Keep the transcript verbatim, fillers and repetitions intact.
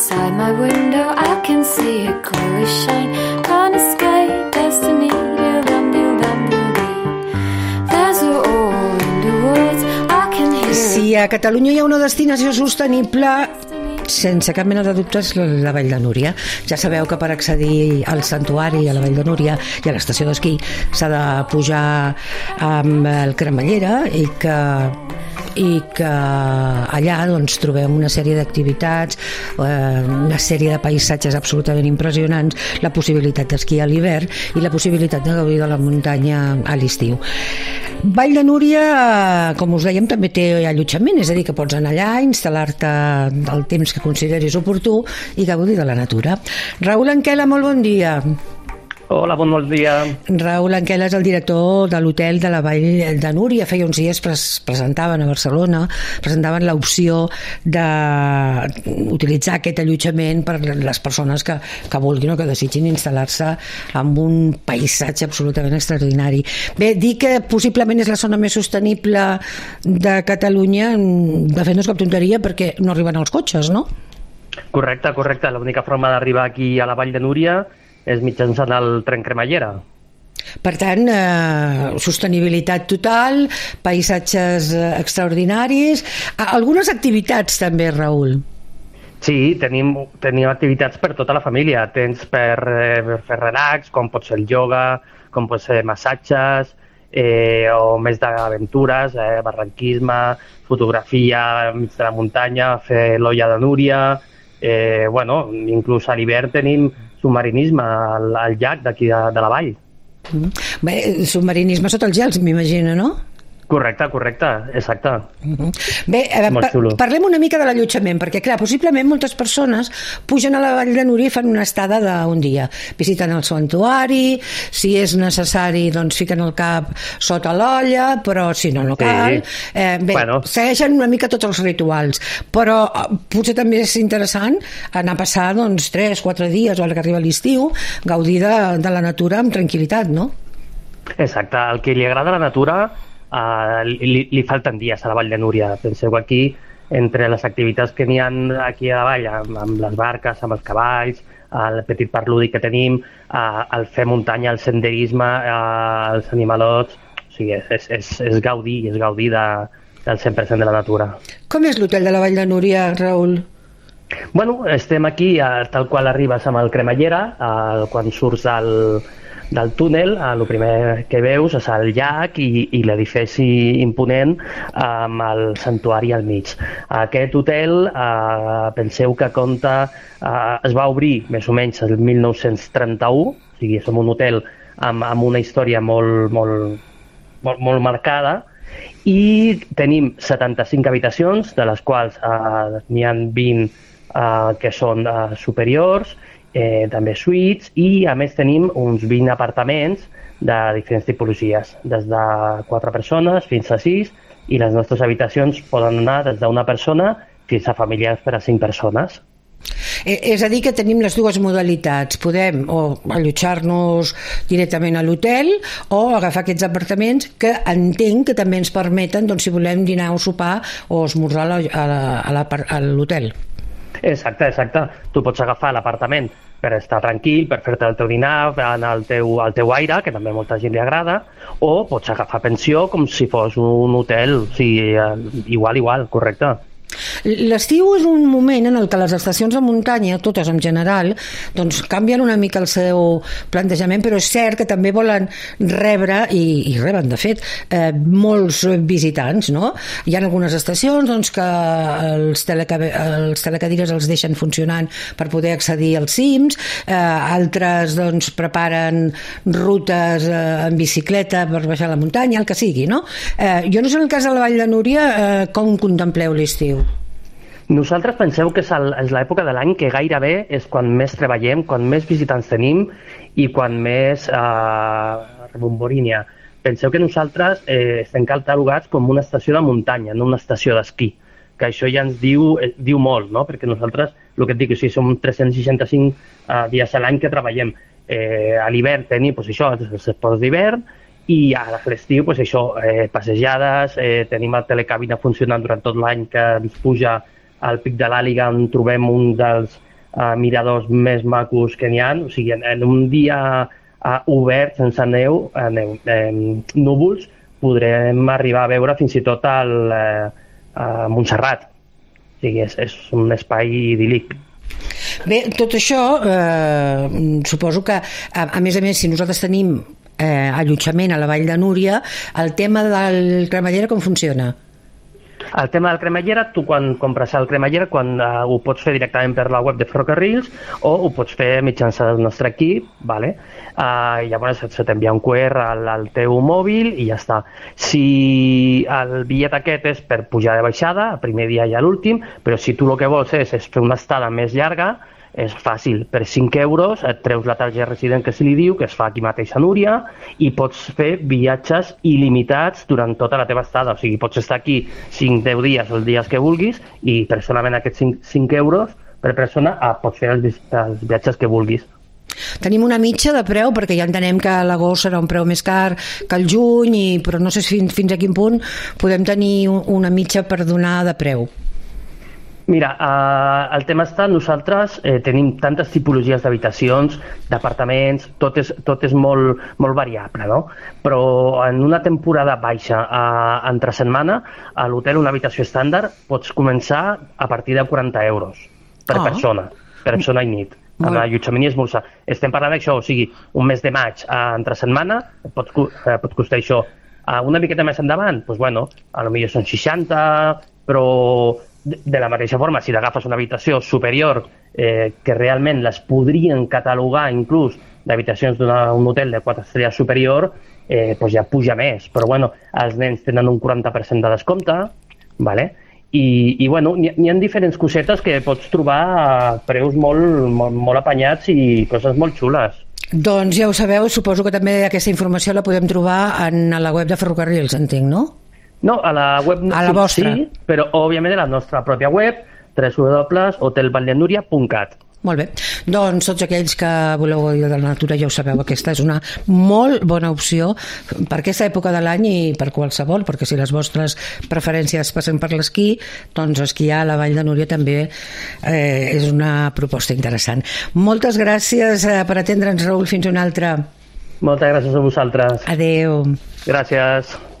outside my window, I can see it clearly shine. Gonna skate, destiny, dum dum dum dum. There's a hole in the woods, I can hear. Si a Catalunya hi ha una destinació sostenible, sense cap mena de dubtes, la Vall de Núria. Ja sabeu que per accedir al santuari, a la Vall de Núria i a l'estació d'esquí s'ha de pujar amb el Cremallera i que i que allà doncs, trobem una sèrie d'activitats, eh, una sèrie de paisatges absolutament impressionants, la possibilitat d'esquí a l'hivern i la possibilitat de gaudir de la muntanya a l'estiu. Vall de Núria, com us dèiem, també té allotjament, és a dir, que pots anar allà, instal·lar-te el temps que consideris oportú i gaudir de la natura. Raül Anquela, molt bon dia. Hola, bon dia. Raül Anquela és el director de l'hotel de la Vall de Núria. Feia uns dies pres presentaven a Barcelona, presentaven l'opció d'utilitzar aquest allotjament per les persones que, que vulguin o que desitgin instal·lar-se en un paisatge absolutament extraordinari. Bé, dir que possiblement és la zona més sostenible de Catalunya, de fet no és cap tonteria perquè no arriben els cotxes, no? Correcte, correcte. L'única forma d'arribar aquí a la Vall de Núria és mitjançant el tren cremallera. Per tant, eh, sostenibilitat total, paisatges extraordinaris, algunes activitats també, Raül. Sí, tenim, tenim activitats per tota la família. Tens per, eh, per fer relax, com pot ser el ioga, com pot ser massatges, eh, o més d'aventures, eh, barranquisme, fotografia enmig de la muntanya, fer l'olla de Núria. Eh, bueno, inclús a l'hivern tenim submarinisme al, al llac d'aquí de, de la vall. Mm. Bé, submarinisme sota els gels, m'imagino, no? Correcte, correcte, exacte. Uh-huh. Bé, eh, pa parlem una mica de l'allotjament, perquè clar, possiblement moltes persones pugen a la Vall de Núria i fan una estada d'un dia. Visiten el santuari, si és necessari doncs fiquen el cap sota l'olla, però si no, no cal. Sí. Eh, bé, bueno. Segueixen una mica tots els rituals, però potser també és interessant anar a passar doncs tres, quatre dies o a la que arriba l'estiu, gaudir de, de la natura amb tranquil·litat, no? Exacte, al que li agrada la natura Uh, li, li falten dies a la Vall de Núria. Penseu aquí, entre les activitats que n'hi ha aquí a la vall, amb, amb les barques, amb els cavalls, el petit parc lúdic que tenim, uh, el fer muntanya, el senderisme, uh, els animalots, o sigui, és, és, és gaudir, és gaudir de, del cent per cent de la natura. Com és l'hotel de la Vall de Núria, Raül? Bueno, estem aquí, uh, tal qual arribes amb el Cremallera, uh, quan surts al del túnel, el primer que veus és el llac i, i l'edifici imponent amb el santuari al mig. Aquest hotel, eh, penseu que compta, eh, es va obrir més o menys el mil nou-cents trenta-u, o sigui, som un hotel amb, amb una història molt, molt, molt, molt marcada, i tenim setanta-cinc habitacions, de les quals eh, n'hi ha vint eh, que són eh, superiors, Eh, també suites, i a més tenim uns vint apartaments de diferents tipologies, des de quatre persones fins a sis, i les nostres habitacions poden anar des d'una persona fins a famílies per a cinc persones. Eh, és a dir, que tenim les dues modalitats. Podem o allotjar-nos directament a l'hotel o agafar aquests apartaments que entenc que també ens permeten, doncs, si volem dinar o sopar o esmorzar a l'hotel. Exacte, exacte. Tu pots agafar l'apartament per estar tranquil, per fer-te el teu dinar, anar al teu, al teu aire, que també a molta gent li agrada, o pots agafar pensió com si fos un hotel, o sigui, igual, igual, correcte. L'estiu és un moment en el que les estacions de muntanya, totes en general, doncs canvien una mica el seu plantejament, però és cert que també volen rebre, i, i reben de fet, eh, molts visitants, no? Hi ha algunes estacions doncs, que els, els telecadires els deixen funcionant per poder accedir als cims, eh, altres doncs, preparen rutes eh, en bicicleta per baixar la muntanya, el que sigui, no? Eh, jo no sé en el cas de la Vall de Núria eh, com contempleu l'estiu. Nosaltres penseu que és l'època de l'any que gairebé és quan més treballem, quan més visitants tenim i quan més eh, rebomborínia. Penseu que nosaltres eh, estem catalogats com una estació de muntanya, no una estació d'esquí, que això ja ens diu, eh, diu molt, no? Perquè nosaltres, el que et dic, o sigui, som tres-cents seixanta-cinc eh, dies a l'any que treballem. Eh, a l'hivern tenim pues, això, els esports d'hivern, i a l'estiu pues, això, eh, passejades, eh, tenim la telecabina funcionant durant tot l'any que ens puja al Pic de l'Àliga, on trobem un dels uh, miradors més macos que n'hi ha. O sigui, en, en un dia uh, obert, sense neu, uh, neu eh, núvols, podrem arribar a veure fins i tot el, uh, uh, Montserrat. O sigui, és, és un espai idíl·lic. Bé, tot això, eh, suposo que, a, a més a més, si nosaltres tenim eh, allotjament a la Vall de Núria, el tema del cremallera com funciona? El tema del cremallera, tu quan compres el cremallera quan, uh, ho pots fer directament per la web de Ferrocarrils o ho pots fer mitjançant el nostre equip, vale? Uh, llavors se t'envia un Q R al, al teu mòbil i ja està. Si el bitllet aquest és per pujar de baixada, el primer dia i l'últim, però si tu el que vols és, és fer una estada més llarga, és fàcil. Per cinc euros et treus la targeta resident, que se li diu, que es fa aquí mateix a Núria, i pots fer viatges il·limitats durant tota la teva estada. O sigui, pots estar aquí cinc a deu dies, els dies que vulguis, i per solament aquests cinc euros per persona ah, pots fer els, els viatges que vulguis. Tenim una mitja de preu, perquè ja entenem que a l'agost serà un preu més car que el juny, i, però no sé fins, fins a quin punt podem tenir una mitja per donar de preu. Mira, eh, el tema està, nosaltres eh, tenim tantes tipologies d'habitacions, d'apartaments, tot és, tot és molt, molt variable, no? Però en una temporada baixa, eh, entre setmana, a l'hotel una habitació estàndard pots començar a partir de quaranta euros per oh. persona, per persona i nit. En l'allotjament i esmorzar. Estem parlant d'això, o sigui, un mes de maig eh, entre setmana pot, eh, pot costar això. Eh, una miqueta més endavant, doncs bueno, a lo millor són seixanta, però de la mateixa forma, si t'agafes una habitació superior eh, que realment les podrien catalogar inclús d'habitacions d'un hotel de quatre estrelles superior, eh, doncs ja puja més. Però bueno, els nens tenen un quaranta per cent de descompte, vale? i, i bueno, n'hi ha, ha diferents cosetes que pots trobar a preus molt, molt, molt apanyats i coses molt xules. Doncs ja ho sabeu, suposo que també aquesta informació la podem trobar en la web de Ferrocarrils, entenc, no? No, a la web no, a la vostra. Sí, però òbviament a la nostra pròpia web, w w w punt hotel valdenuria punt cat. Molt bé, doncs tots aquells que voleu gaudir de la natura ja ho sabeu, aquesta és una molt bona opció per aquesta època de l'any i per qualsevol, perquè si les vostres preferències passen per l'esquí, doncs esquiar a la Vall de Núria també eh, és una proposta interessant. Moltes gràcies eh, per atendre'ns, Raül, fins una altra. Moltes gràcies a vosaltres. Adeu. Gràcies.